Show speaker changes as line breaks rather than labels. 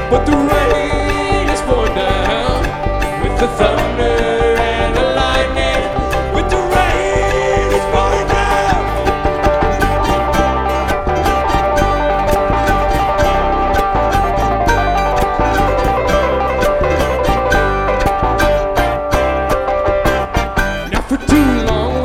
but the rain is pouring down with the thunder.